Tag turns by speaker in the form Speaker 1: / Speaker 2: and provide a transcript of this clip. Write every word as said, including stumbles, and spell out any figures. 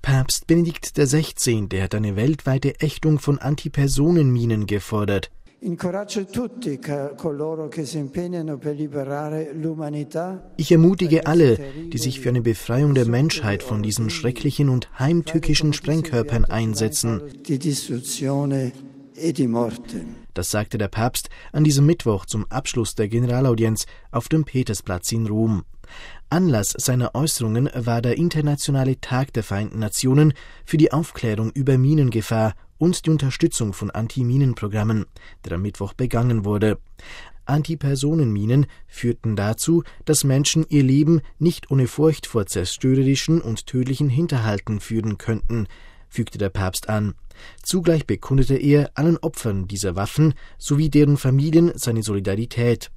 Speaker 1: Papst Benedikt der Sechzehnte hat eine weltweite Ächtung von Antipersonenminen gefordert. Ich ermutige alle, die sich für eine Befreiung der Menschheit von diesen schrecklichen und heimtückischen Sprengkörpern einsetzen. Das sagte der Papst an diesem Mittwoch zum Abschluss der Generalaudienz auf dem Petersplatz in Rom. Anlass seiner Äußerungen war der Internationale Tag der Vereinten Nationen für die Aufklärung über Minengefahr und die Unterstützung von Anti-Minen-Programmen, der am Mittwoch begangen wurde. Antipersonenminen führten dazu, dass Menschen ihr Leben nicht ohne Furcht vor zerstörerischen und tödlichen Hinterhalten führen könnten, fügte der Papst an. Zugleich bekundete er allen Opfern dieser Waffen sowie deren Familien seine Solidarität.